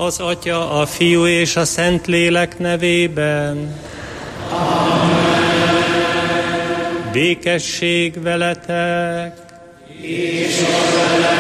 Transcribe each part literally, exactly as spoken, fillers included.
Az Atya, a Fiú és a Szentlélek nevében. Amen. Békesség veletek. És a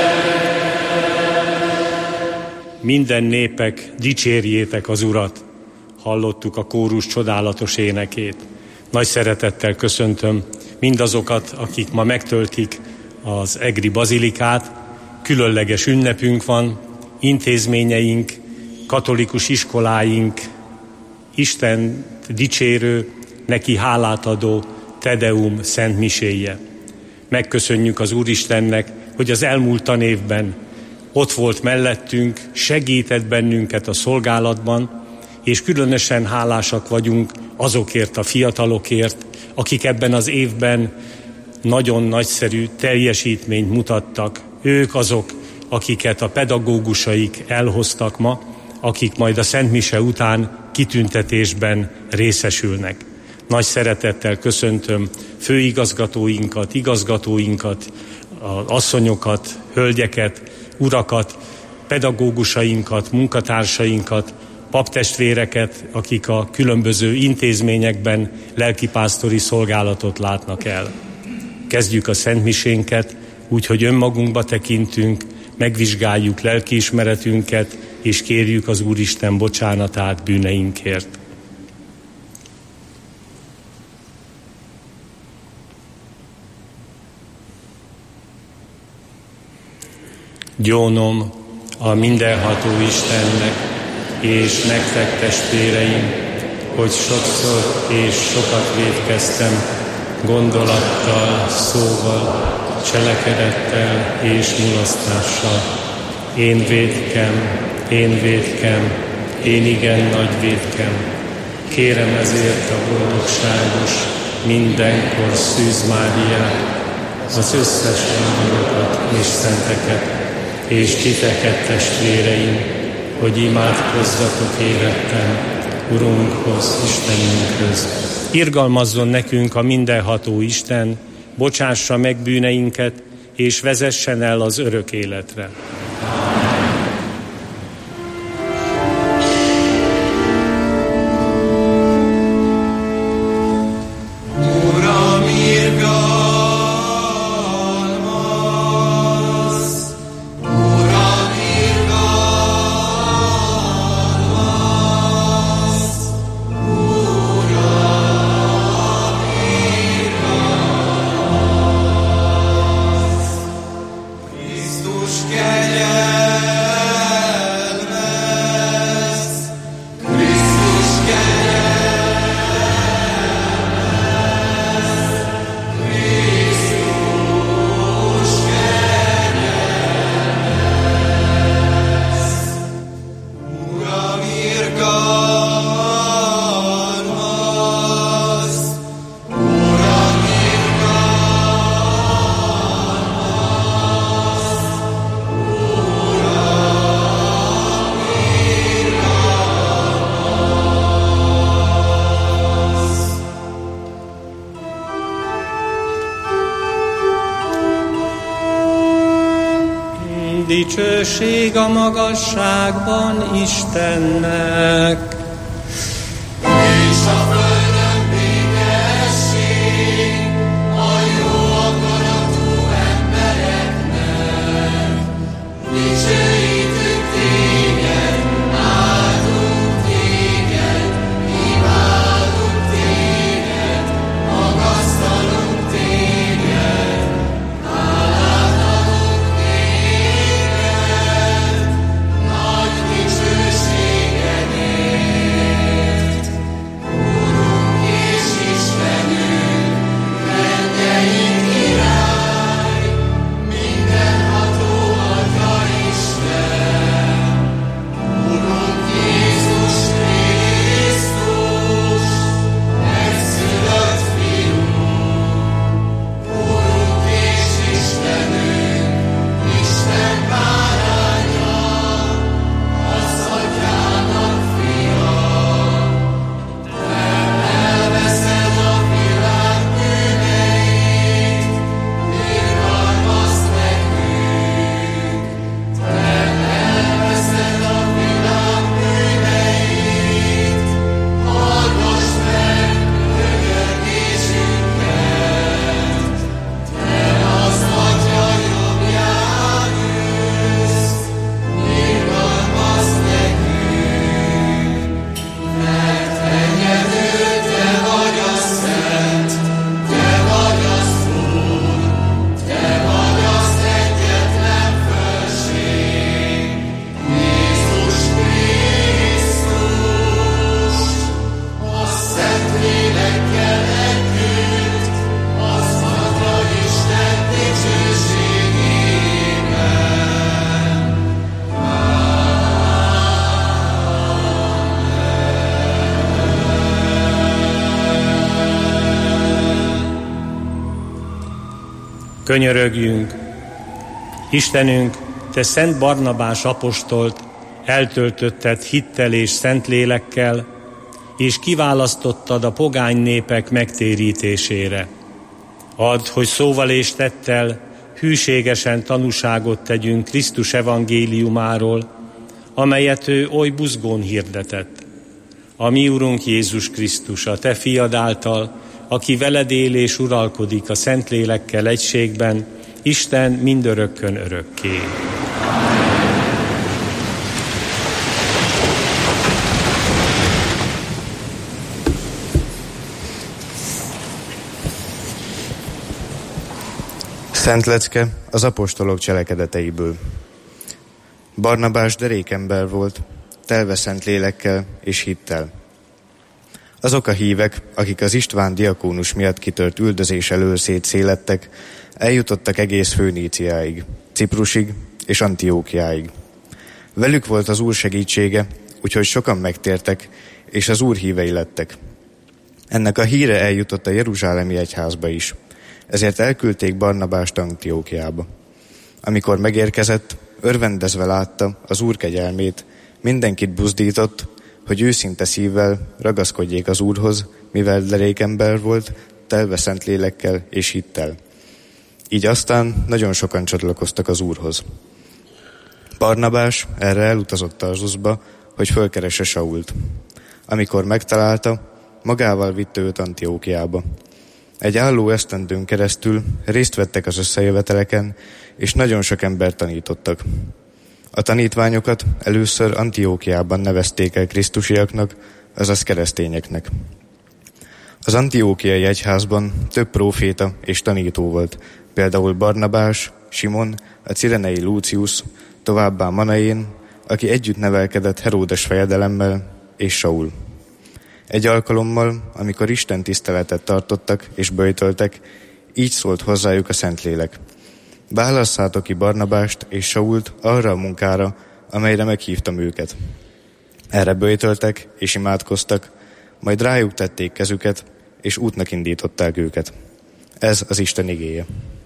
Minden népek, dicsérjétek az Urat! Hallottuk a kórus csodálatos énekét. Nagy szeretettel köszöntöm mindazokat, akik ma megtöltik az egri bazilikát. Különleges ünnepünk van, intézményeink, katolikus iskoláink, Isten dicsérő, neki hálát adó Tedeum szent miséje. Megköszönjük az Úristennek, hogy az elmúlt tanévben ott volt mellettünk, segített bennünket a szolgálatban, és különösen hálásak vagyunk azokért a fiatalokért, akik ebben az évben nagyon nagyszerű teljesítményt mutattak. Ők azok, akiket a pedagógusaik elhoztak ma, akik majd a Szent Mise után kitüntetésben részesülnek. Nagy szeretettel köszöntöm főigazgatóinkat, igazgatóinkat, az asszonyokat, hölgyeket, urakat, pedagógusainkat, munkatársainkat, paptestvéreket, akik a különböző intézményekben lelkipásztori szolgálatot látnak el. Kezdjük a szentmisénket, úgyhogy önmagunkba tekintünk, megvizsgáljuk lelkiismeretünket, és kérjük az Úristen bocsánatát bűneinkért. Gyónom a mindenható Istennek, és nektek testvéreim, hogy sokszor és sokat vétkeztem, gondolattal, szóval, cselekedettel és mulasztással. Én vétkem, én vétkem, én igen nagy vétkem. Kérem ezért a boldogságos, mindenkor Szűz Máriát, az összes angyalokat és szenteket, és titeket, testvéreim, hogy imádkozzatok érettem Urunkhoz, Istenünkhöz. Irgalmazzon nekünk a mindenható Isten, bocsássa meg bűneinket, és vezessen el az örök életre. Dicsőség a magasságban Istennek, és a földön békesség a jó akaratú embereknek. Dicsőítünk téged, áldunk téged, imádunk téged, magasztalunk téged, hálát adunk téged, nagy dicsőségedért. Könyörögjünk! Istenünk, Te Szent Barnabás apostolt eltöltötted hittel és Szentlélekkel, és kiválasztottad a pogány népek megtérítésére. Add, hogy szóval és tettel hűségesen tanúságot tegyünk Krisztus evangéliumáról, amelyet ő oly buzgón hirdetett. A mi Urunk Jézus Krisztus, a Te fiad által, aki veled él és uralkodik a Szentlélekkel egységben, Isten mindörökkön örökké. Szent lecke az apostolok cselekedeteiből. Barnabás derékember volt, telve szent lélekkel és hittel. Azok a hívek, akik az István diakónus miatt kitört üldözés elől szétszélettek, eljutottak egész Föníciáig, Ciprusig és Antiókiáig. Velük volt az Úr segítsége, úgyhogy sokan megtértek, és az Úr hívei lettek. Ennek a híre eljutott a jeruzsálemi egyházba is, ezért elküldték Barnabást Antiókiába. Amikor megérkezett, örvendezve látta az Úr kegyelmét, mindenkit buzdított, hogy őszinte szívvel ragaszkodjék az Úrhoz, mivel derékember volt, telve szent lélekkel és hittel. Így aztán nagyon sokan csatlakoztak az Úrhoz. Barnabás erre elutazott Tarzuszba, hogy fölkeresse Sault. Amikor megtalálta, magával vitte őt Antiókiába. Egy álló esztendőn keresztül részt vettek az összejöveteleken, és nagyon sok embert tanítottak. A tanítványokat először Antiókiában nevezték el krisztusiaknak, azaz keresztényeknek. Az antiókiai egyházban több próféta és tanító volt, például Barnabás, Simon, a cirenei Lucius, továbbá Manaén, aki együtt nevelkedett Heródes fejedelemmel, és Saul. Egy alkalommal, amikor Isten tiszteletet tartottak és böjtöltek, így szólt hozzájuk a Szentlélek: válasszátok ki Barnabást és Sault arra a munkára, amelyre meghívtam őket. Erre böjtöltek és imádkoztak, majd rájuk tették kezüket, és útnak indították őket. Ez az Isten igéje.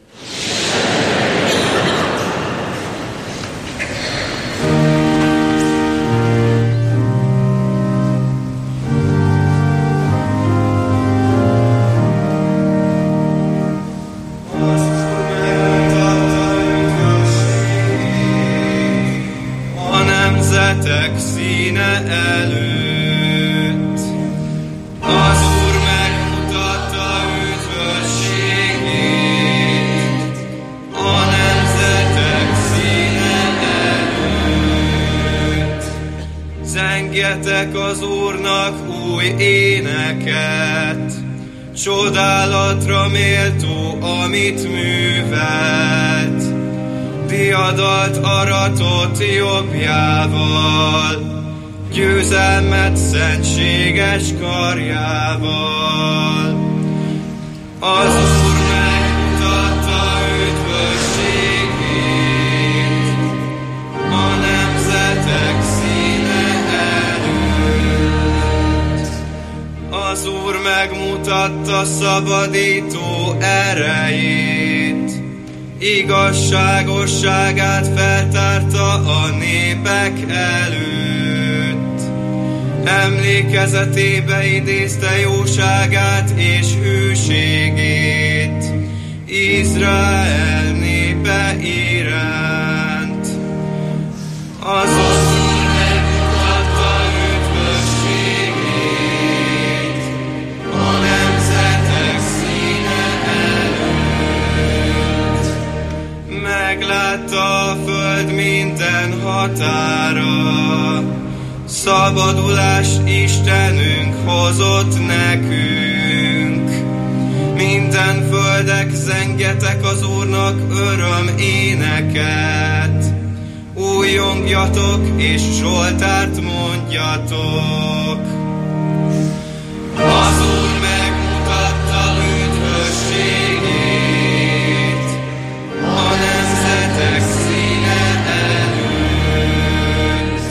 Az Úrnak új éneket, csodálatra méltó, amit művelt. Diadalt aratott jobbjával, győzelmet szentséges karjával. Az Úr megmutatta üdvösségét a nemzetek színe előtt. Az Úr megmutatta szabadító erejét, igazságosságát feltárta a népek előtt. Emlékezetébe idézte jóságát és hűségét Izrael népe iránt. Az Úr megmutatta üdvösségét a nemzetek színe előtt. Meglátta a föld minden határa, szabadulás Istenünk hozott nekünk. Minden földek, zengjetek az Úrnak öröm éneket. Újjongjatok és Zsoltárt mondjatok. Az Úr megmutatta üdvösségét a nemzetek színe előtt.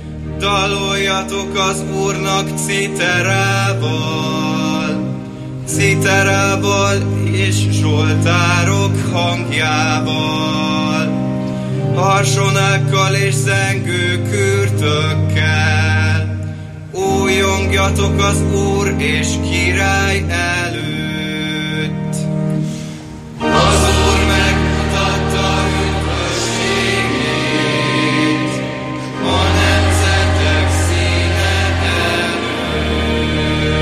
Daloljatok az Úrnak citerával, citerával és zsoltárok hangjával, harsonákkal és zengő kürtökkel, újongjatok az Úr és Király előtt. Az Úr megmutatta üdvösségét a nemzetek színe előtt.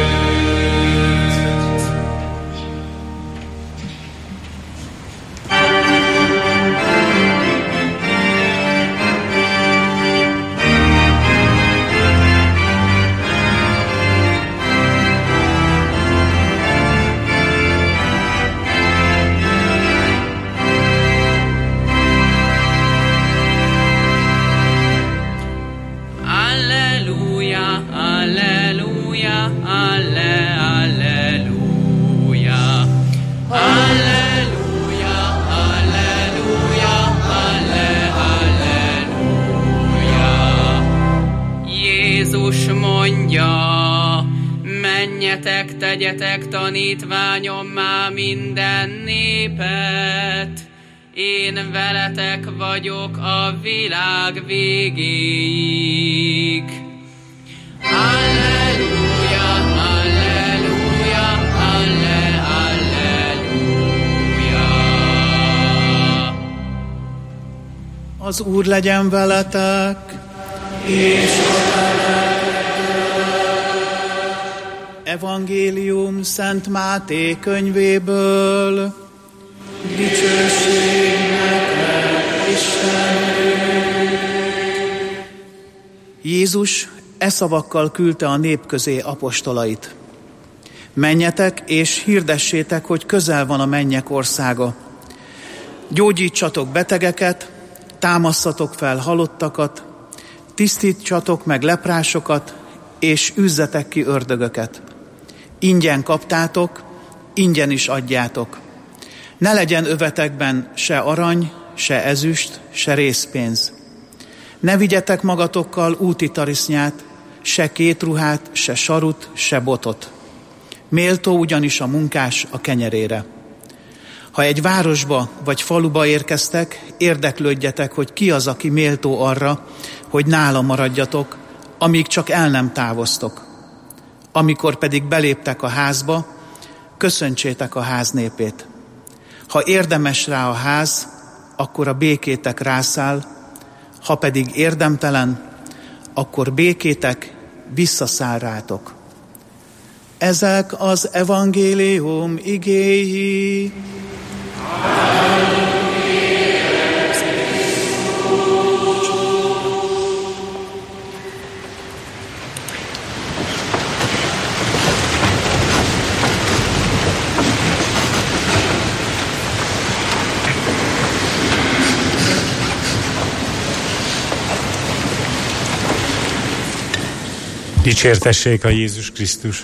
Menjetek, tegyetek tanítványommá minden népet, én veletek vagyok a világ végéig. Alleluja, alleluja, alle, alleluja. Az Úr legyen veletek, és Evangélium Szent Máté könyvéből. Dicsőség neked, Istenünk! Jézus e szavakkal küldte a nép közé apostolait. Menjetek és hirdessétek, hogy közel van a mennyek országa. Gyógyítsatok betegeket, támasszatok fel halottakat, tisztítsatok meg leprásokat, és üzzetek ki ördögöket. Ingyen kaptátok, ingyen is adjátok. Ne legyen övetekben se arany, se ezüst, se rézpénz. Ne vigyetek magatokkal úti tarisznyát, se kétruhát, se sarut, se botot. Méltó ugyanis a munkás a kenyerére. Ha egy városba vagy faluba érkeztek, érdeklődjetek, hogy ki az, aki méltó arra, hogy nála maradjatok, amíg csak el nem távoztok. Amikor pedig beléptek a házba, köszöntsétek a ház népét. Ha érdemes rá a ház, akkor a békétek rászáll, ha pedig érdemtelen, akkor békétek visszaszáll rátok. Ezek az evangélium igéi. Dicsértessék a Jézus Krisztus!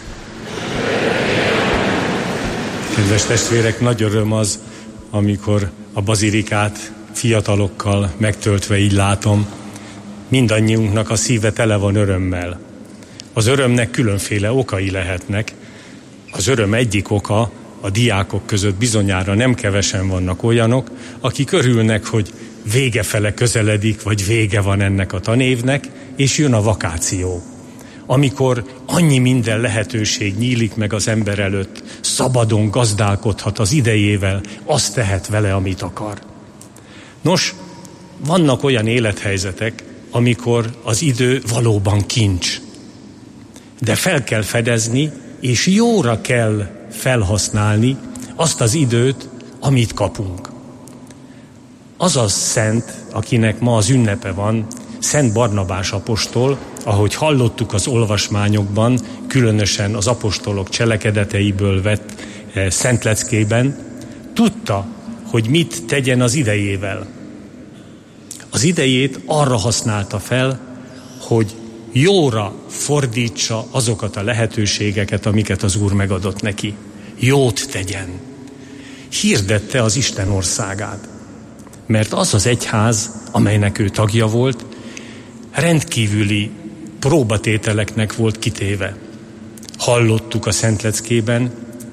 Kedves testvérek, nagy öröm az, amikor a bazilikát fiatalokkal megtöltve így látom. Mindannyiunknak a szíve tele van örömmel. Az örömnek különféle okai lehetnek. Az öröm egyik oka, a diákok között bizonyára nem kevesen vannak olyanok, akik örülnek, hogy vége fele közeledik, vagy vége van ennek a tanévnek, és jön a vakáció. Amikor annyi minden lehetőség nyílik meg az ember előtt, szabadon gazdálkodhat az idejével, azt tehet vele, amit akar. Nos, vannak olyan élethelyzetek, amikor az idő valóban kincs. De fel kell fedezni, és jóra kell felhasználni azt az időt, amit kapunk. Az a szent, akinek ma az ünnepe van, Szent Barnabás apostol, ahogy hallottuk az olvasmányokban, különösen az apostolok cselekedeteiből vett eh, szentleckében, tudta, hogy mit tegyen az idejével. Az idejét arra használta fel, hogy jóra fordítsa azokat a lehetőségeket, amiket az Úr megadott neki. Jót tegyen. Hirdette az Isten országát. Mert az az egyház, amelynek ő tagja volt, rendkívüli próbatételeknek volt kitéve. Hallottuk a szentleckében,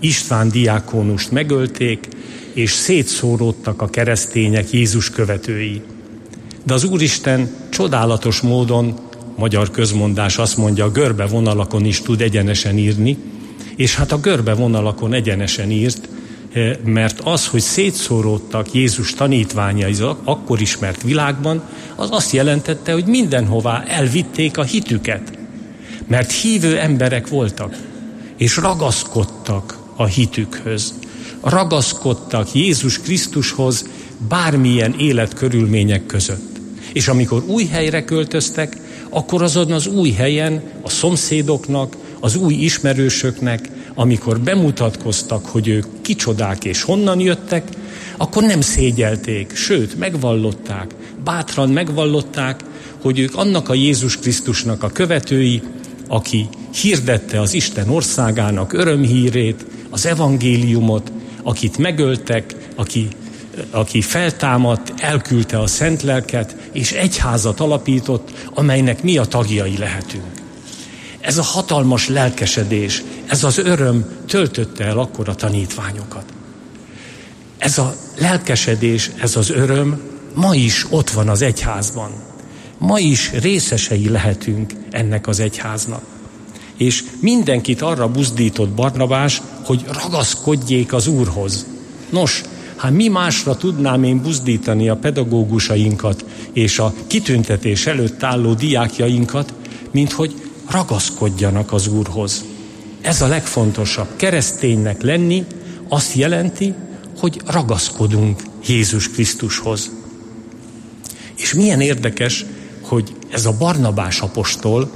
István diákónust megölték, és szétszóródtak a keresztények Jézus követői. De az Úristen csodálatos módon, magyar közmondás azt mondja, a görbe vonalakon is tud egyenesen írni, és hát a görbe vonalakon egyenesen írt, mert az, hogy szétszóródtak Jézus tanítványai az akkor ismert világban, az azt jelentette, hogy mindenhová elvitték a hitüket. Mert hívő emberek voltak, és ragaszkodtak a hitükhöz. Ragaszkodtak Jézus Krisztushoz bármilyen életkörülmények között. És amikor új helyre költöztek, akkor azon az új helyen a szomszédoknak, az új ismerősöknek, amikor bemutatkoztak, hogy ők kicsodák és honnan jöttek, akkor nem szégyelték, sőt, megvallották, bátran megvallották, hogy ők annak a Jézus Krisztusnak a követői, aki hirdette az Isten országának örömhírét, az evangéliumot, akit megöltek, aki, aki feltámadt, elküldte a szent lelket, és egyházat alapított, amelynek mi a tagjai lehetünk. Ez a hatalmas lelkesedés, ez az öröm töltötte el akkor a tanítványokat. Ez a lelkesedés, ez az öröm ma is ott van az egyházban. Ma is részesei lehetünk ennek az egyháznak. És mindenkit arra buzdított Barnabás, hogy ragaszkodjék az Úrhoz. Nos, hát mi másra tudnám én buzdítani a pedagógusainkat és a kitüntetés előtt álló diákjainkat, mint hogy ragaszkodjanak az Úrhoz. Ez a legfontosabb. Kereszténynek lenni azt jelenti, hogy ragaszkodunk Jézus Krisztushoz. És milyen érdekes, hogy ez a Barnabás apostol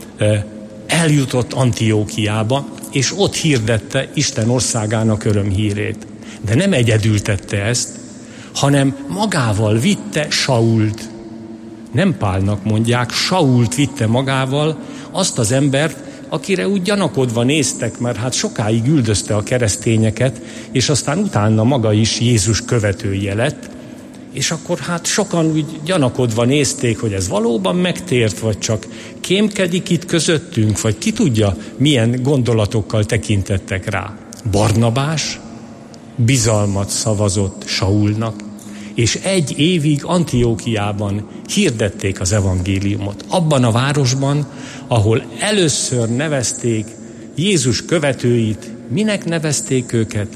eljutott Antiókiába, és ott hirdette Isten országának örömhírét. De nem egyedül tette ezt, hanem magával vitte Sault. Nem Pálnak mondják, Sault vitte magával, azt az embert, akire úgy gyanakodva néztek, mert hát sokáig üldözte a keresztényeket, és aztán utána maga is Jézus követője lett, és akkor hát sokan úgy gyanakodva nézték, hogy ez valóban megtért, vagy csak kémkedik itt közöttünk, vagy ki tudja, milyen gondolatokkal tekintettek rá. Barnabás bizalmat szavazott Saulnak, és egy évig Antiókiában hirdették az evangéliumot. Abban a városban, ahol először nevezték Jézus követőit, minek nevezték őket?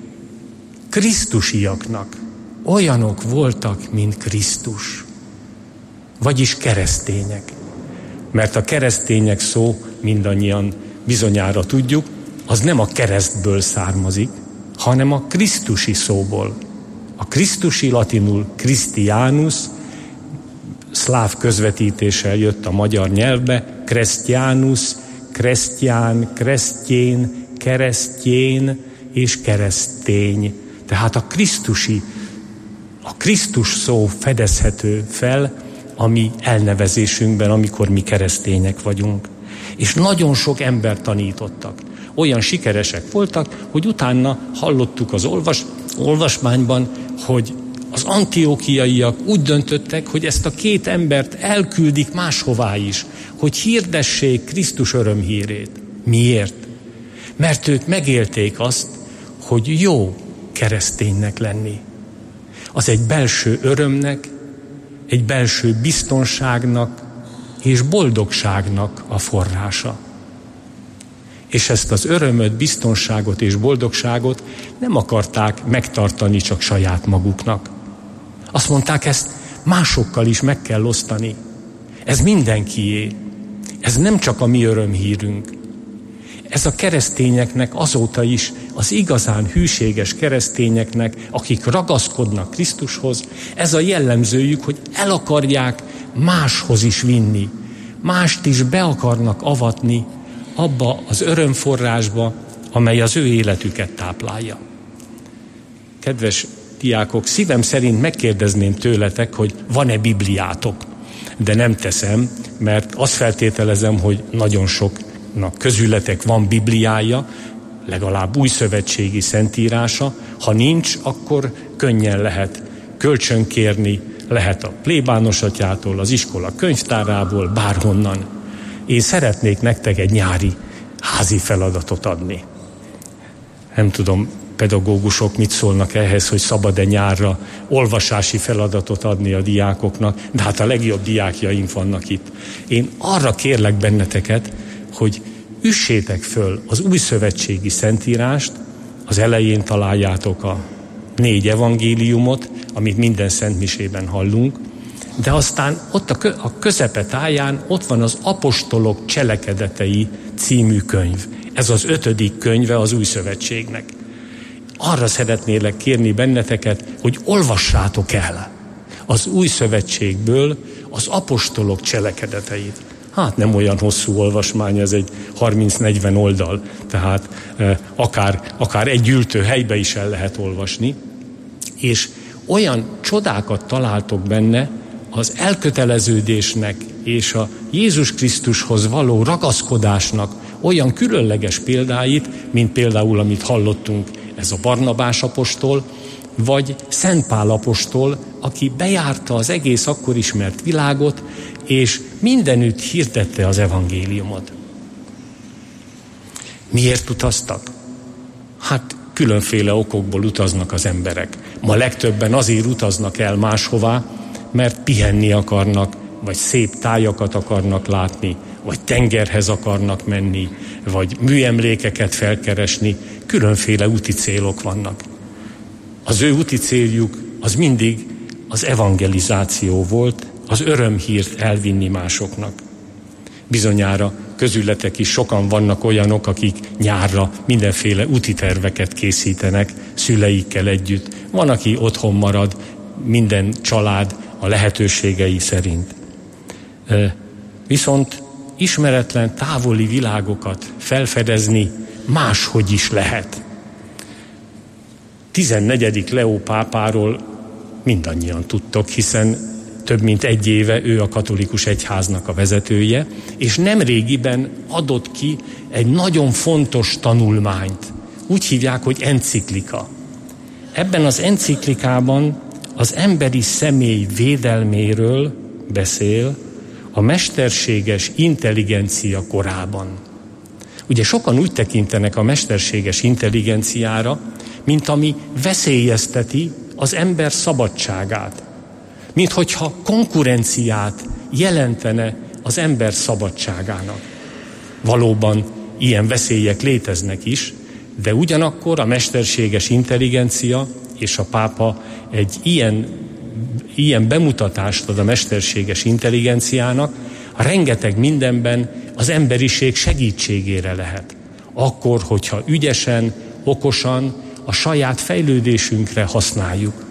Krisztusiaknak. Olyanok voltak, mint Krisztus. Vagyis keresztények. Mert a keresztények szó, mindannyian bizonyára tudjuk, az nem a keresztből származik, hanem a krisztusi szóból. A krisztusi latinul Christianus, szláv közvetítéssel jött a magyar nyelvbe, Christianus, Kresztyán, Kresztyén, Keresztyén és keresztény. Tehát a krisztusi, a Krisztus szó fedezhető fel a mi elnevezésünkben, amikor mi keresztények vagyunk. És nagyon sok ember tanítottak. Olyan sikeresek voltak, hogy utána hallottuk az olvas, olvasmányban, hogy az antiókiaiak úgy döntöttek, hogy ezt a két embert elküldik máshová is, hogy hirdessék Krisztus örömhírét. Miért? Mert ők megélték azt, hogy jó kereszténynek lenni. Az egy belső örömnek, egy belső biztonságnak és boldogságnak a forrása. És ezt az örömöt, biztonságot és boldogságot nem akarták megtartani csak saját maguknak. Azt mondták, ezt másokkal is meg kell osztani. Ez mindenkié. Ez nem csak a mi örömhírünk. Ez a keresztényeknek azóta is, az igazán hűséges keresztényeknek, akik ragaszkodnak Krisztushoz, ez a jellemzőjük, hogy el akarják máshoz is vinni. Mást is be akarnak avatni abba az örömforrásba, amely az ő életüket táplálja. Kedves diákok, szívem szerint megkérdezném tőletek, hogy van-e Bibliátok, de nem teszem, mert azt feltételezem, hogy nagyon soknak közületek van Bibliája, legalább újszövetségi szentírása. Ha nincs, akkor könnyen lehet kölcsönkérni, lehet a plébános atyától, az iskola könyvtárából, bárhonnan. Én szeretnék nektek egy nyári házi feladatot adni. Nem tudom, pedagógusok mit szólnak ehhez, hogy szabad-e nyárra olvasási feladatot adni a diákoknak, de hát a legjobb diákjaink vannak itt. Én arra kérlek benneteket, hogy üssétek föl az újszövetségi szentírást, az elején találjátok a négy evangéliumot, amit minden szentmisében hallunk, de aztán ott a közepe táján ott van az Apostolok cselekedetei című könyv. Ez az ötödik könyve az újszövetségnek. Arra szeretnélek kérni benneteket, hogy olvassátok el az új szövetségből az apostolok cselekedeteit. Hát nem olyan hosszú olvasmány, ez egy harminc-negyven oldal, tehát eh, akár, akár egy ültő helybe is el lehet olvasni, és olyan csodákat találtok benne az elköteleződésnek és a Jézus Krisztushoz való ragaszkodásnak olyan különleges példáit, mint például, amit hallottunk, ez a Barnabás apostol, vagy Szent Pál apostol, aki bejárta az egész akkor ismert világot, és mindenütt hirdette az evangéliumot. Miért utaztak? Hát különféle okokból utaznak az emberek. Ma legtöbben azért utaznak el máshová, mert pihenni akarnak, vagy szép tájakat akarnak látni, vagy tengerhez akarnak menni, vagy műemlékeket felkeresni, különféle úti célok vannak. Az ő úti céljuk az mindig az evangelizáció volt, az örömhírt elvinni másoknak. Bizonyára közületek is sokan vannak olyanok, akik nyárra mindenféle úti terveket készítenek szüleikkel együtt. Van, aki otthon marad, minden család a lehetőségei szerint. Viszont ismeretlen távoli világokat felfedezni máshogy is lehet. tizennegyedik Leó pápáról mindannyian tudtok, hiszen több mint egy éve ő a katolikus egyháznak a vezetője, és nemrégiben adott ki egy nagyon fontos tanulmányt. Úgy hívják, hogy enciklika. Ebben az enciklikában az emberi személy védelméről beszél a mesterséges intelligencia korában. Ugye sokan úgy tekintenek a mesterséges intelligenciára, mint ami veszélyezteti az ember szabadságát. Mint hogyha konkurenciát jelentene az ember szabadságának. Valóban ilyen veszélyek léteznek is, de ugyanakkor a mesterséges intelligencia és a pápa egy ilyen, ilyen bemutatást ad a mesterséges intelligenciának, rengeteg mindenben az emberiség segítségére lehet. Akkor, hogyha ügyesen, okosan, a saját fejlődésünkre használjuk.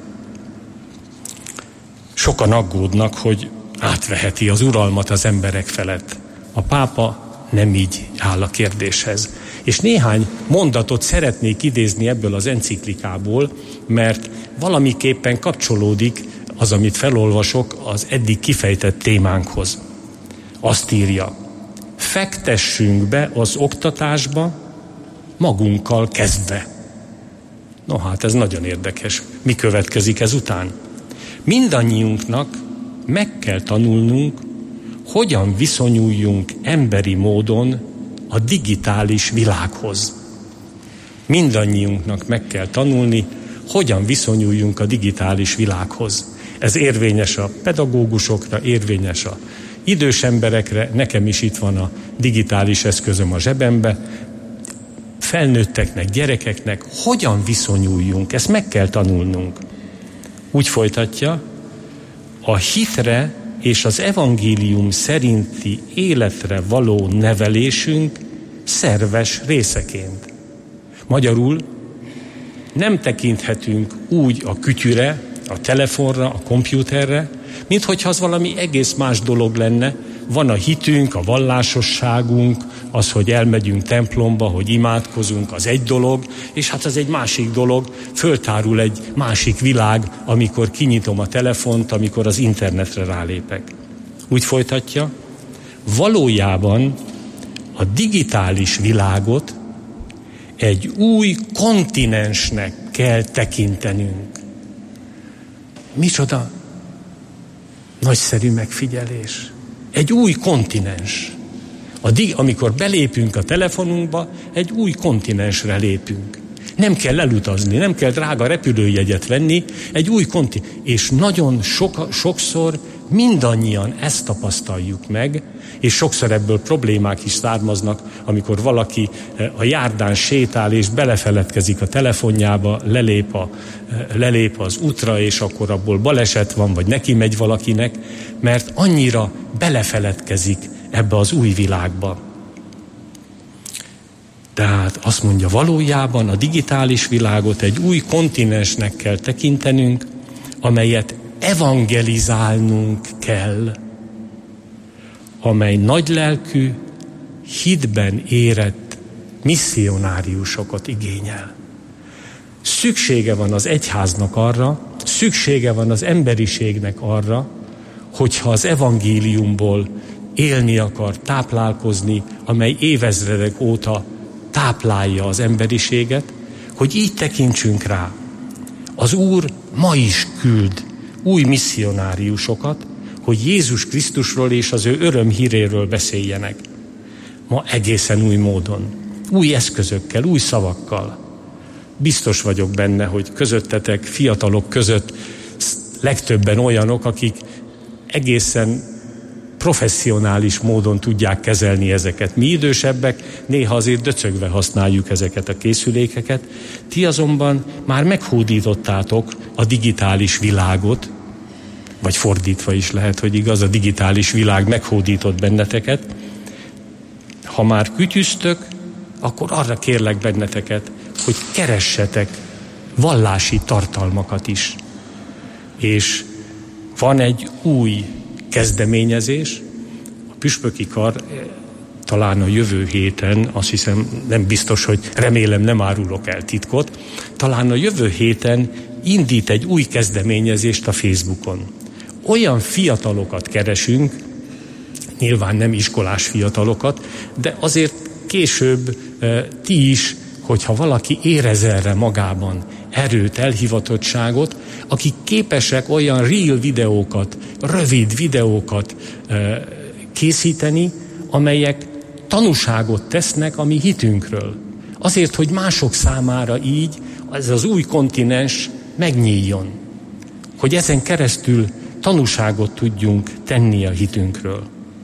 Sokan aggódnak, hogy átveheti az uralmat az emberek felett. A pápa nem így áll a kérdéshez. És néhány mondatot szeretnék idézni ebből az enciklikából, mert valamiképpen kapcsolódik az, amit felolvasok, az eddig kifejtett témánkhoz. Azt írja, fektessünk be az oktatásba magunkkal kezdve. No hát ez nagyon érdekes. Mi következik ezután? Mindannyiunknak meg kell tanulnunk, hogyan viszonyuljunk emberi módon a digitális világhoz. Mindannyiunknak meg kell tanulni, hogyan viszonyuljunk a digitális világhoz. Ez érvényes a pedagógusokra, érvényes a idős emberekre, nekem is itt van a digitális eszközöm a zsebembe, felnőtteknek, gyerekeknek, hogyan viszonyuljunk, ezt meg kell tanulnunk. Úgy folytatja, a hitre és az evangélium szerinti életre való nevelésünk szerves részeként. Magyarul nem tekinthetünk úgy a kütyüre, a telefonra, a kompjúterre, mint hogyha az valami egész más dolog lenne. Van a hitünk, a vallásosságunk, az, hogy elmegyünk templomba, hogy imádkozunk, az egy dolog, és hát az egy másik dolog, föltárul egy másik világ, amikor kinyitom a telefont, amikor az internetre rálépek. Úgy folytatja, valójában a digitális világot egy új kontinensnek kell tekintenünk. Micsoda nagyszerű megfigyelés. Egy új kontinens. A, amikor belépünk a telefonunkba, egy új kontinensre lépünk. Nem kell elutazni, nem kell drága repülőjegyet venni, egy új konti. És nagyon soka, sokszor mindannyian ezt tapasztaljuk meg, és sokszor ebből problémák is származnak, amikor valaki a járdán sétál, és belefeledkezik a telefonjába, lelép, a, lelép az útra, és akkor abból baleset van, vagy neki megy valakinek, mert annyira belefeledkezik ebbe az új világba. Tehát azt mondja, valójában a digitális világot egy új kontinensnek kell tekintenünk, amelyet evangelizálnunk kell, amely nagylelkű, hitben érett misszionáriusokat igényel. Szüksége van az egyháznak arra, szüksége van az emberiségnek arra, hogyha az evangéliumból élni akar, táplálkozni, amely évezredek óta táplálja az emberiséget, hogy így tekintsünk rá. Az Úr ma is küld új misszionáriusokat, hogy Jézus Krisztusról és az ő örömhíréről beszéljenek. Ma egészen új módon, új eszközökkel, új szavakkal. Biztos vagyok benne, hogy közöttetek, fiatalok között legtöbben olyanok, akik egészen professzionális módon tudják kezelni ezeket. Mi idősebbek néha azért döcögve használjuk ezeket a készülékeket. Ti azonban már meghódítottátok a digitális világot, vagy fordítva is lehet, hogy igaz, a digitális világ meghódított benneteket. Ha már kütyüztök, akkor arra kérlek benneteket, hogy keressetek vallási tartalmakat is. És van egy új kezdeményezés, a püspöki kar talán a jövő héten, azt hiszem, nem biztos, hogy remélem nem árulok el titkot, talán a jövő héten indít egy új kezdeményezést a Facebookon. Olyan fiatalokat keresünk, nyilván nem iskolás fiatalokat, de azért később e, ti is, hogyha valaki érez erre magában erőt, elhivatottságot, akik képesek olyan real videókat, rövid videókat e, készíteni, amelyek tanúságot tesznek a mi hitünkről. Azért, hogy mások számára így ez az új kontinens megnyíljon. Hogy ezen keresztül tanúságot tudjunk tenni a hitünkről.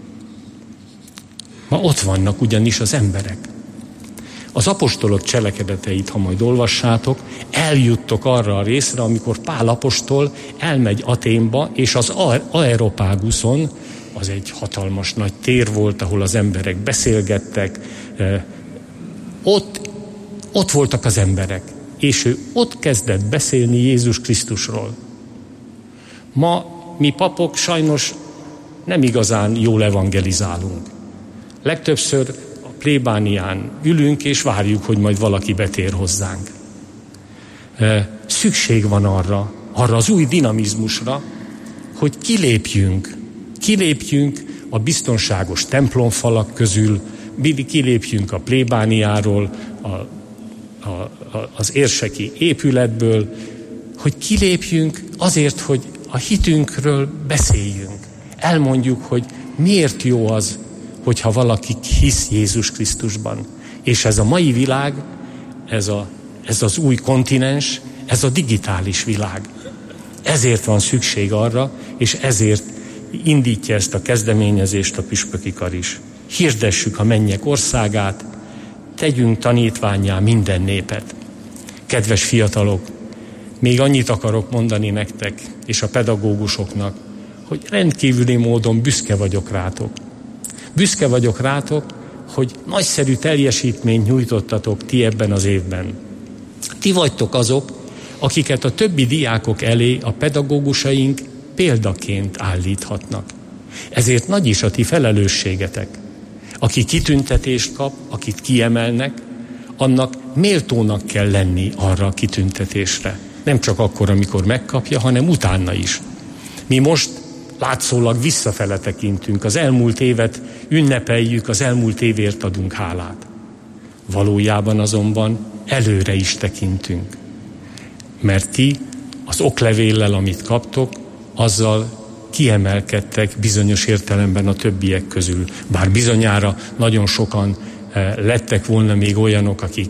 Ma ott vannak ugyanis az emberek. Az apostolok cselekedeteit, ha majd olvassátok, eljuttok arra a részre, amikor Pál apostol elmegy Athénba, és az Areopáguszon, az egy hatalmas nagy tér volt, ahol az emberek beszélgettek, ott, ott voltak az emberek, és ő ott kezdett beszélni Jézus Krisztusról. Ma mi papok sajnos nem igazán jól evangelizálunk. Legtöbbször a plébánián ülünk, és várjuk, hogy majd valaki betér hozzánk. Szükség van arra, arra az új dinamizmusra, hogy kilépjünk, kilépjünk a biztonságos templomfalak közül, kilépjünk a plébániáról, a, a, a, az érseki épületből, hogy kilépjünk azért, hogy a hitünkről beszéljünk. Elmondjuk, hogy miért jó az, hogyha valaki hisz Jézus Krisztusban. És ez a mai világ, ez, a, ez az új kontinens, ez a digitális világ. Ezért van szükség arra, és ezért indítja ezt a kezdeményezést a püspöki kar is. Hirdessük a mennyek országát, tegyünk tanítvánnyá minden népet. Kedves fiatalok, még annyit akarok mondani nektek, és a pedagógusoknak, hogy rendkívüli módon büszke vagyok rátok. Büszke vagyok rátok, hogy nagyszerű teljesítményt nyújtottatok ti ebben az évben. Ti vagytok azok, akiket a többi diákok elé a pedagógusaink példaként állíthatnak. Ezért nagy is a ti felelősségetek. Aki kitüntetést kap, akit kiemelnek, annak méltónak kell lenni arra a kitüntetésre. Nem csak akkor, amikor megkapja, hanem utána is. Mi most látszólag visszafele tekintünk, az elmúlt évet ünnepeljük, az elmúlt évért adunk hálát. Valójában azonban előre is tekintünk. Mert ti az oklevéllel, amit kaptok, azzal kiemelkedtek bizonyos értelemben a többiek közül. Bár bizonyára nagyon sokan lettek volna még olyanok, akik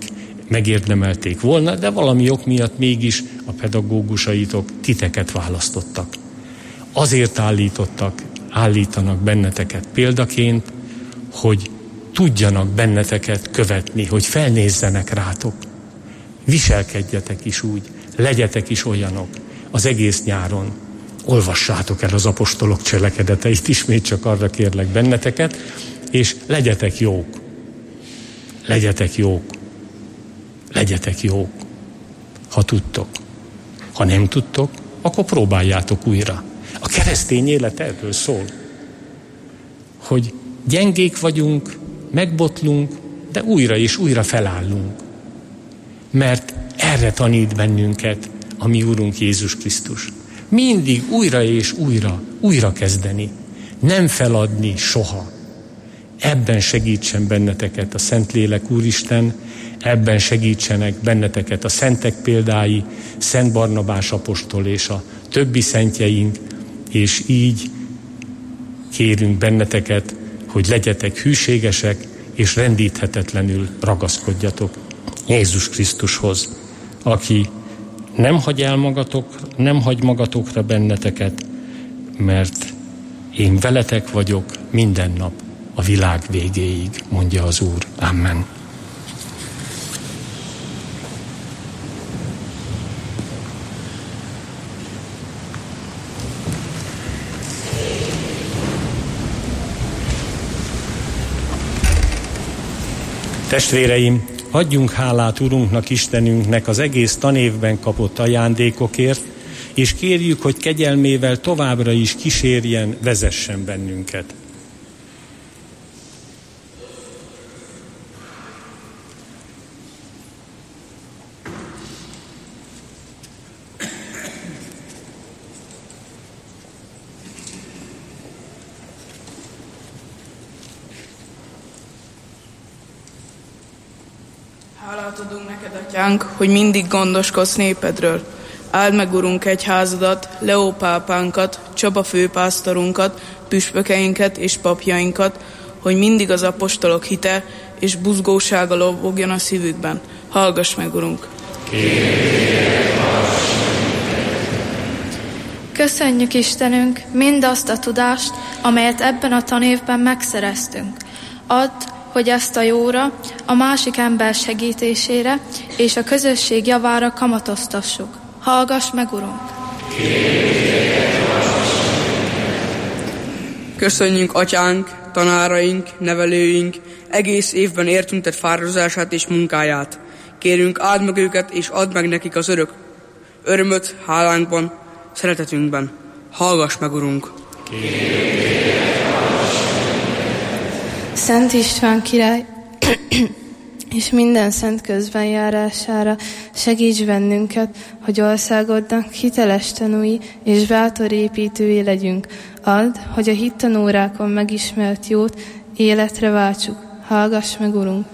megérdemelték volna, de valami ok miatt mégis a pedagógusaitok titeket választottak. Azért állítottak, állítanak benneteket példaként, hogy tudjanak benneteket követni, hogy felnézzenek rátok. Viselkedjetek is úgy, legyetek is olyanok az egész nyáron. Olvassátok el az apostolok cselekedeteit, ismét csak arra kérlek benneteket, és legyetek jók. Legyetek jók. Legyetek jók. Ha tudtok. Ha nem tudtok, akkor próbáljátok újra. A keresztény élet erről szól, hogy gyengék vagyunk, megbotlunk, de újra és újra felállunk. Mert erre tanít bennünket a mi Úrunk Jézus Krisztus. Mindig újra és újra, újra kezdeni. Nem feladni soha. Ebben segítsen benneteket a Szentlélek Úristen, ebben segítsenek benneteket a szentek példái, Szent Barnabás apostol és a többi szentjeink, és így kérünk benneteket, hogy legyetek hűségesek, és rendíthetetlenül ragaszkodjatok Jézus Krisztushoz, aki nem hagy el magatok, nem hagy magatokra benneteket, mert én veletek vagyok minden nap a világ végéig, mondja az Úr. Amen. Testvéreim, adjunk hálát Urunknak, Istenünknek az egész tanévben kapott ajándékokért, és kérjük, hogy kegyelmével továbbra is kísérjen, vezessen bennünket. Hálát adunk neked, Atyánk, hogy mindig gondoskodsz népedről. Áld meg, Urunk, egyházadat, Leó pápánkat, Csaba főpásztorunkat, püspökeinket és papjainkat, hogy mindig az apostolok hite és buzgósága lobogjon a szívükben. Hallgass meg, Urunk! Köszönjük, Istenünk, mindazt a tudást, amelyet ebben a tanévben megszereztünk. Add, hogy ezt a jóra, a másik ember segítésére és a közösség javára kamatoztassuk. Hallgass meg, Urunk! Köszönjük, Atyánk, tanáraink, nevelőink, egész évben értüntet fáradozását és munkáját. Kérünk, áld meg őket, és add meg nekik az örök örömöt, hálánkban, szeretetünkben. Hallgass meg, Urunk! Szent István király és minden szent közbenjárására segíts bennünket, hogy országodnak hiteles tanúi és bátor építői legyünk. Add, hogy a hittanórákon megismert jót életre váltsuk. Hallgass meg, Urunk!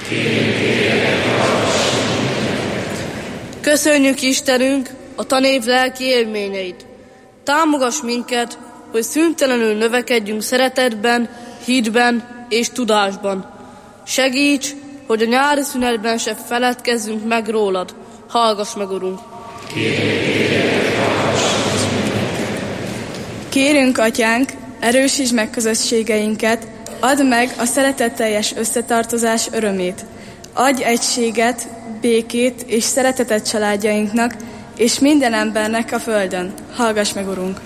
Köszönjük, Istenünk, a tanév lelki élményeit. Támogass minket, hogy szüntelenül növekedjünk szeretetben, hitben és tudásban. Segíts, hogy a nyári szünetben se feledkezzünk meg rólad. Hallgass meg, Urunk! Kérünk, Atyánk, erősítsd meg közösségeinket, add meg a szeretetteljes összetartozás örömét. Adj egységet, békét és szeretetet családjainknak, és minden embernek a földön. Hallgass meg, Urunk!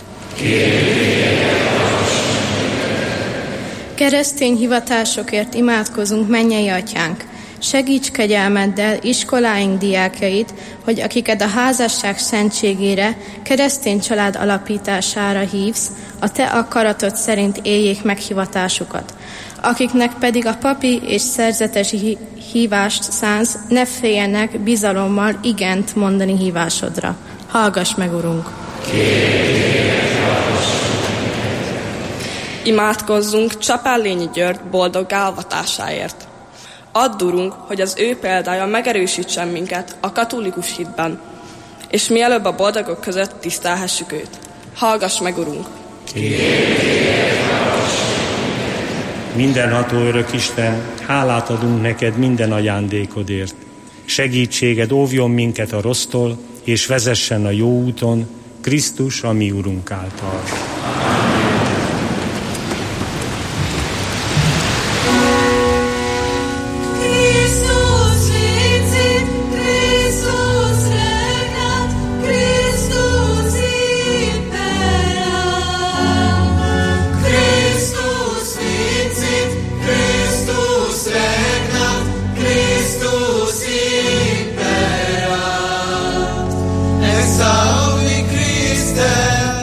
Keresztény hivatásokért imádkozunk, mennyei Atyánk. Segíts kegyelmeddel iskoláink diákjait, hogy akiket a házasság szentségére, keresztény család alapítására hívsz, a te akaratod szerint éljék meg hivatásukat. Akiknek pedig a papi és szerzetes hívást szánsz, ne féljenek bizalommal igent mondani hívásodra. Hallgass meg, Urunk! Imádkozzunk Csapállényi György boldog álvatásáért. Add, Urunk, hogy az ő példája megerősítsen minket a katolikus hitben, és mielőbb a boldogok között tisztelhessük őt. Hallgass meg, Urunk! Mindenható örök Isten, hálát adunk neked minden ajándékodért. Segítséged óvjon minket a rossztól, és vezessen a jó úton, Krisztus, a mi Urunk által. Exaudi Christe,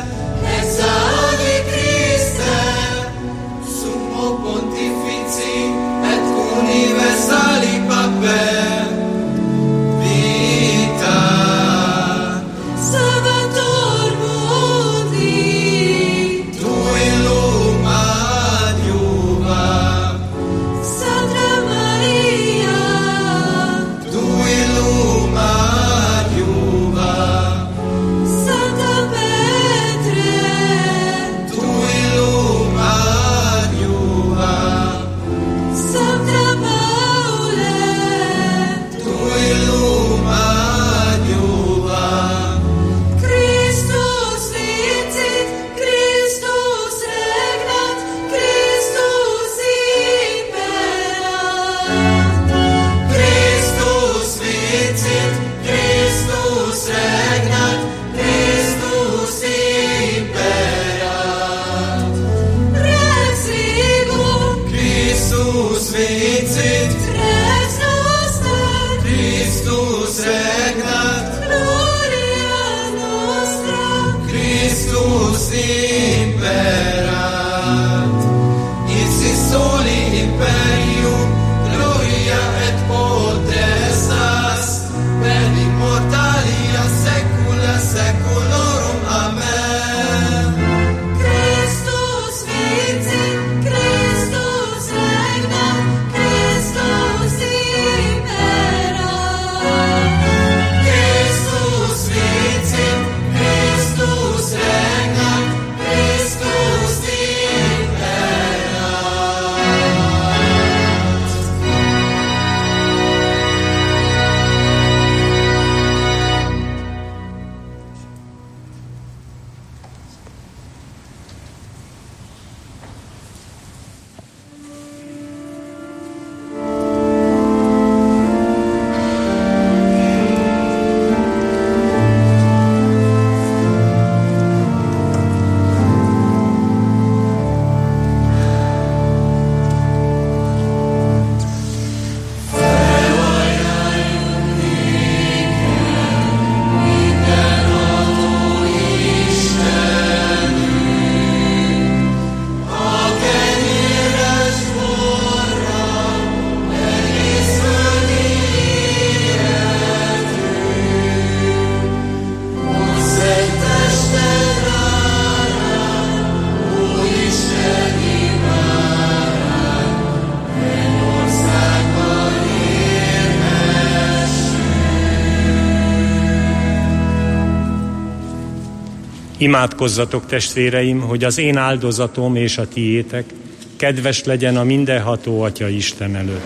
Imádkozzatok, testvéreim, hogy az én áldozatom és a tiétek kedves legyen a mindenható Atya Isten előtt.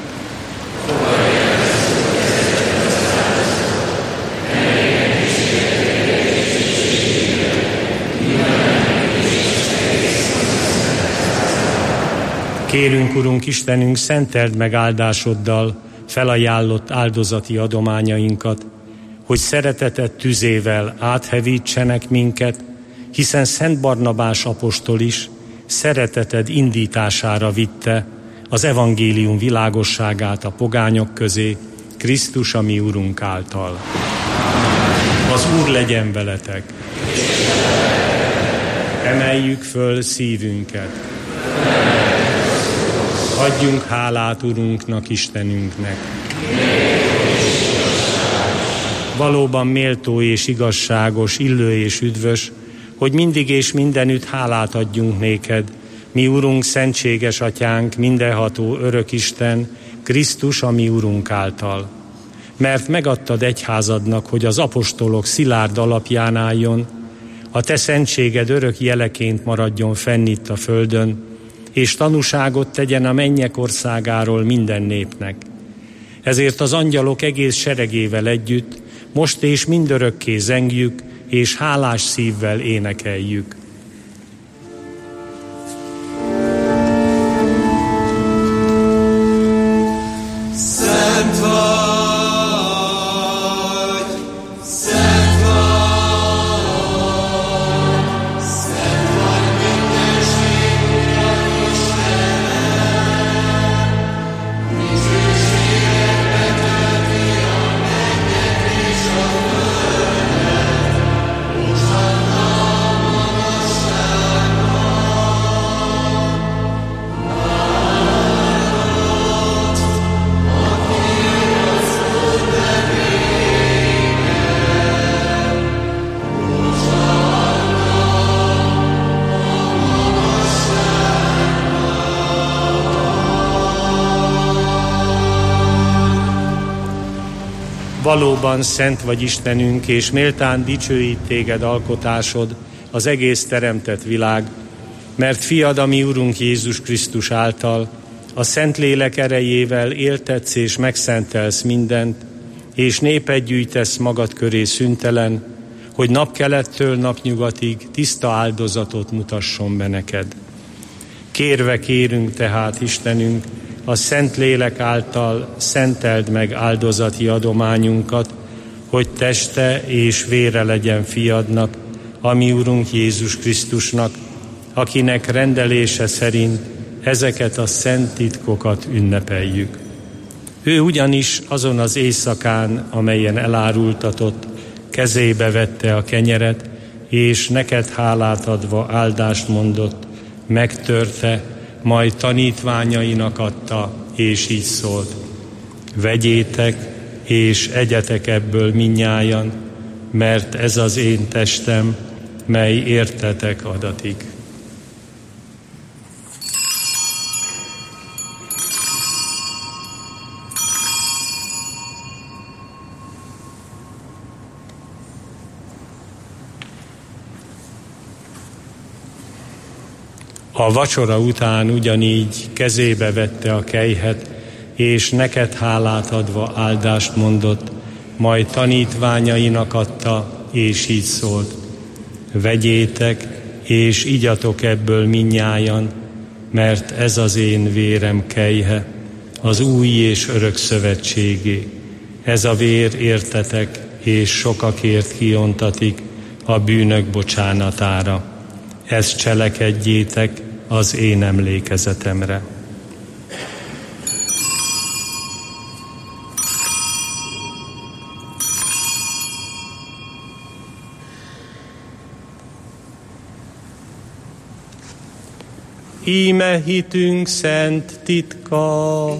Kérünk, Urunk Istenünk, szenteld meg áldásoddal felajánlott áldozati adományainkat, hogy szereteted tüzével áthevítsenek minket, hiszen Szent Barnabás apostol is szereteted indítására vitte az evangélium világosságát a pogányok közé, Krisztus, a mi Urunk által. Az Úr legyen veletek! Emeljük föl szívünket! Adjunk hálát Urunknak, Istenünknek! Valóban méltó és igazságos, illő és üdvös, hogy mindig és mindenütt hálát adjunk néked, mi Urunk, szentséges Atyánk, mindenható örök Isten, Krisztus, a mi Urunk által. Mert megadtad egyházadnak, hogy az apostolok szilárd alapján álljon, a te szentséged örök jeleként maradjon fenn itt a földön, és tanúságot tegyen a mennyek országáról minden népnek. Ezért az angyalok egész seregével együtt most és mindörökké zengjük, és hálás szívvel énekeljük. Szent vagy, szent vagy, szent vagy mindenség Ura Istenem, dicsőségedbe tölti a mennyet és a földet, hozsanna a magasságban. Valóban szent vagy Istenünk, és méltán dicsőít téged alkotásod, az egész teremtett világ, mert fiad, a mi Urunk Jézus Krisztus által, a Szentlélek erejével éltetsz és megszentelsz mindent, és népet gyűjtesz magad köré szüntelen, hogy napkelettől napnyugatig tiszta áldozatot mutasson be neked. Kérve kérünk tehát, Istenünk, a Szentlélek által szenteld meg áldozati adományunkat, hogy teste és vére legyen fiadnak, a mi Urunk Jézus Krisztusnak, akinek rendelése szerint ezeket a szent titkokat ünnepeljük. Ő ugyanis azon az éjszakán, amelyen elárultatott, kezébe vette a kenyeret, és neked hálát adva áldást mondott, megtörte, majd tanítványainak adta, és így szólt: vegyétek, és egyetek ebből mindnyájan, mert ez az én testem, mely értetek adatik. A vacsora után ugyanígy kezébe vette a kelyhet, és neked hálát adva áldást mondott, majd tanítványainak adta, és így szólt: vegyétek, és igyatok ebből mindnyájan, mert ez az én vérem kelyhe, az új és örök szövetségé. Ez a vér értetek, és sokakért kiontatik a bűnök bocsánatára. Ezt cselekedjétek az én emlékezetemre. Íme hitünk szent titka.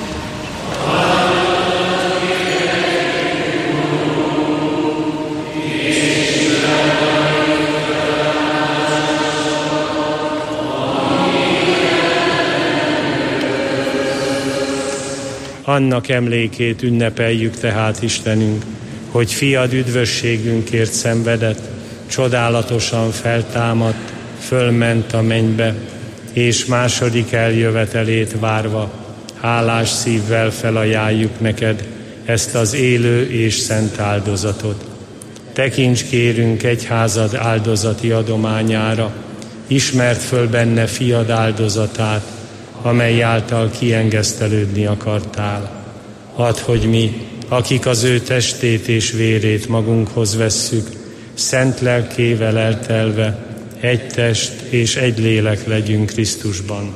Annak emlékét ünnepeljük tehát, Istenünk, hogy fiad üdvösségünkért szenvedett, csodálatosan feltámadt, fölment a mennybe, és második eljövetelét várva, hálás szívvel felajánljuk neked ezt az élő és szent áldozatot. Tekints kérünk egyházad áldozati adományára, ismerd föl benne fiad áldozatát, amely által kiengesztelődni akartál. Add, hogy mi, akik az ő testét és vérét magunkhoz vesszük, szent lelkével eltelve, egy test és egy lélek legyünk Krisztusban.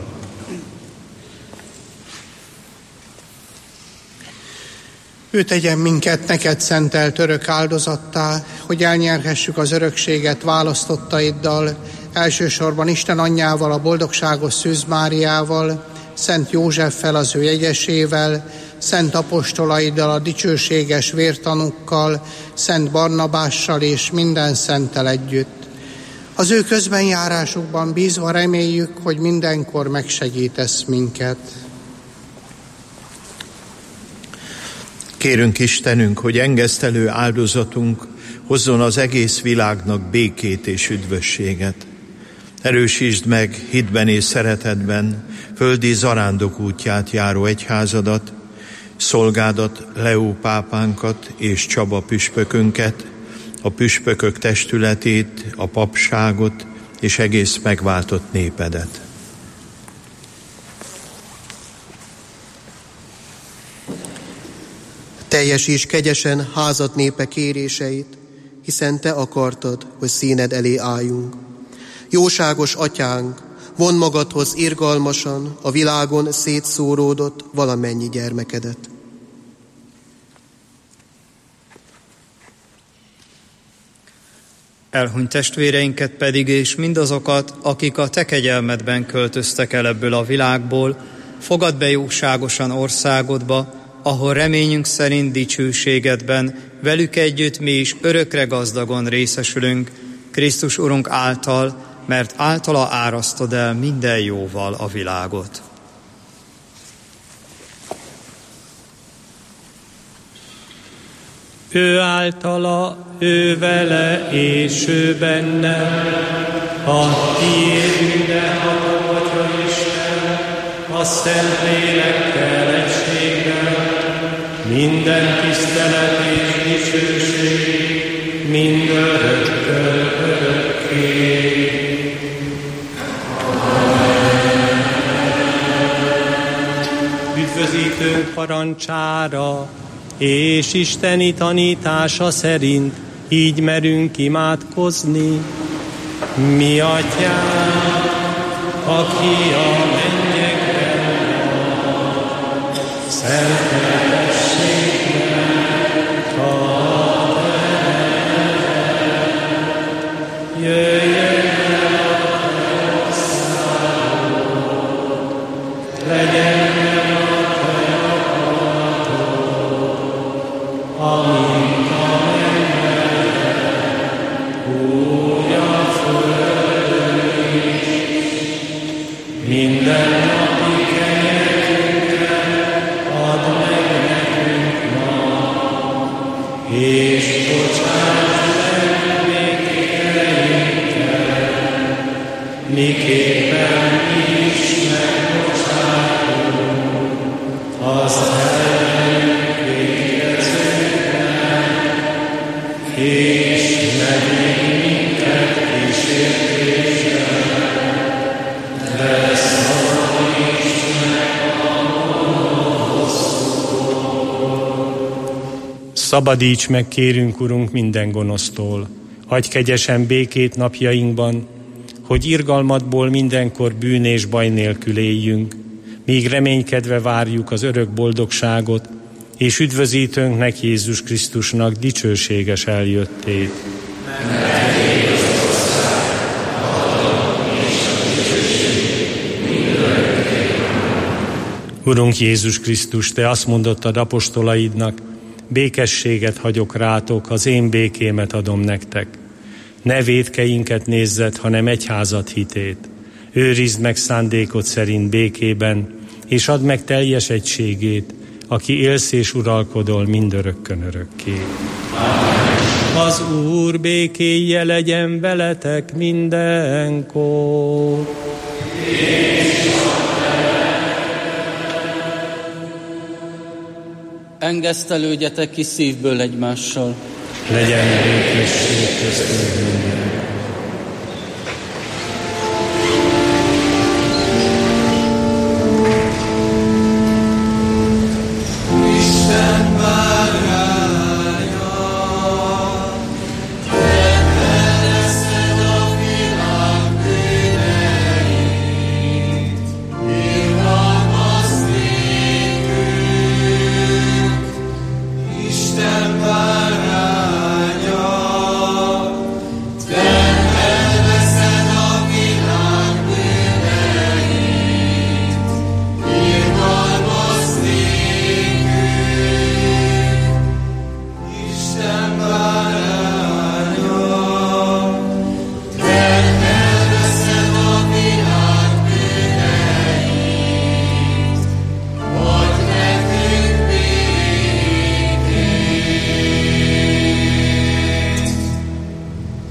Ő tegyen minket neked szentelt örök áldozattá, hogy elnyerhessük az örökséget választottaiddal, elsősorban Isten anyjával, a boldogságos Szűz Máriával, Szent Józseffel, az ő jegyesével, szent apostolaiddal, a dicsőséges vértanúkkal, Szent Barnabással és minden szenttel együtt. Az ő közbenjárásukban bízva reméljük, hogy mindenkor megsegítesz minket. Kérünk Istenünk, hogy engesztelő áldozatunk hozzon az egész világnak békét és üdvösséget. Erősítsd meg hitben és szeretetben földi zarándok útját járó egyházadat, szolgádat, Leó pápánkat és Csaba püspökünket, a püspökök testületét, a papságot és egész megváltott népedet. Teljesíts kegyesen házad népe kéréseit, hiszen te akartad, hogy színed elé álljunk. Jóságos atyánk, vondd magadhoz irgalmasan a világon szétszóródott valamennyi gyermekedet. Elhunyt testvéreinket pedig, és mindazokat, akik a te kegyelmedben költöztek el ebből a világból, fogadd be jóságosan országodba, ahol reményünk szerint dicsőségedben velük együtt mi is örökre gazdagon részesülünk, Krisztus Urunk által, mert általa árasztod el minden jóval a világot. Ő általa, ő vele, és ő benne, a tiéd mindenható Atya Isten, a Szent Lélekkel egységben, minden tisztelet és dicsőség, mindörökkön örökké. Üdvözítőnk parancsára és isteni tanítása szerint így merünk imádkozni. Mi Atyánk, aki a mennyekben van, szenteltessék meg a te neved, jöjjön el a te országod, legyen meg a te akaratod, amint a mennyben, úgy a földön is. Minden napi kenyerünket add meg nekünk ma, és bocsáss meg vétkeinket, miképpen mi is megbocsátunk az ellenünk vétkezőknek, és ne vigy minket kísértésbe, de szabadíts meg a gonosztól. Szabadíts meg, kérünk, Urunk, minden gonosztól. Adj kegyesen békét napjainkban, hogy irgalmadból mindenkor bűn és baj nélkül éljünk, míg reménykedve várjuk az örök boldogságot, és üdvözítőnknek, Jézus Krisztusnak dicsőséges eljöttét. Urunk Jézus Krisztus, te azt mondottad apostolaidnak, békességet hagyok rátok, az én békémet adom nektek. Ne vétkeinket nézzed, hanem egyházad hitét. Őrizd meg szándékod szerint békében, és add meg teljes egységét, aki élsz és uralkodol mindörökkön örökké. Az Úr békéje legyen veletek mindenkor. Engesztelődjetek ki szívből egymással. Legyen békesség köztünk minden.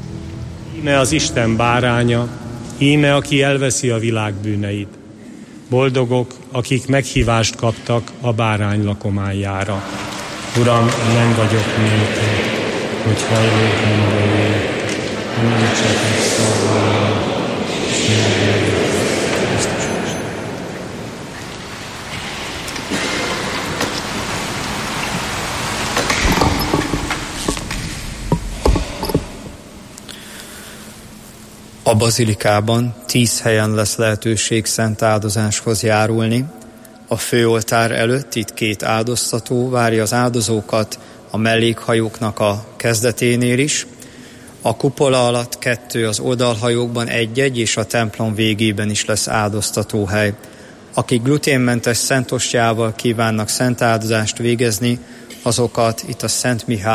Íme az Isten báránya, íme, aki elveszi a világ bűneit. Boldogok, akik meghívást kaptak a bárány lakományára. Uram, nem vagyok méltó, hogy hajlékony legyek, nem csak egy szavval, és nem. A bazilikában tíz helyen lesz lehetőség szent áldozáshoz járulni. A főoltár előtt itt két áldoztató várja az áldozókat a mellékhajóknak a kezdeténél is. A kupola alatt kettő, az oldalhajókban egy-egy, és a templom végében is lesz áldoztatóhely. Akik gluténmentes szentostjával kívánnak szent áldozást végezni, azokat itt a Szent Mihály